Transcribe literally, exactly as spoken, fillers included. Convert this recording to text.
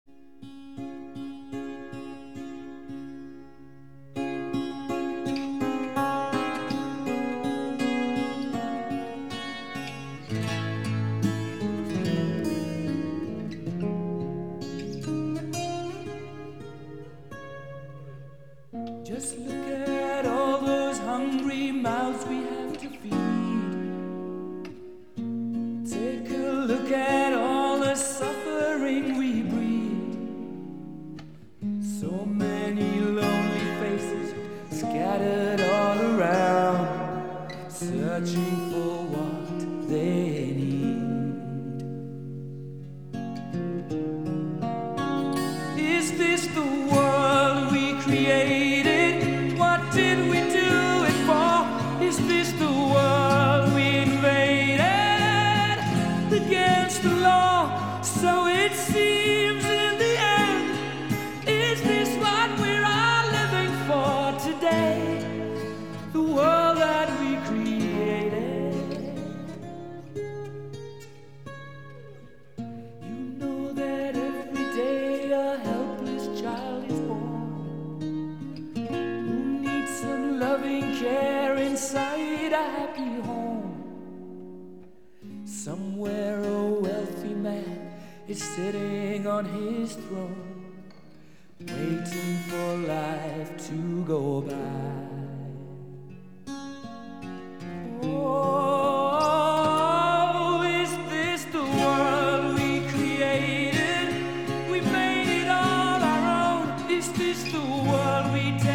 Just look at all those hungry mouths we have to feed. Take a look at all the suffering we breed. So many lonely faces scattered all around, searching for what they need. Is this the world we created? What did we do it for? Is this the world we invaded against the law? So it seems in the end. Is this what we're all living for today? The world that we created. You know that every day a helpless child is born, who needs some loving care inside a happy home. Somewhere a wealthy man is sitting on his throne, waiting for life to go by. Oh, is this the world we created? We made it all our own. Is this the world we take?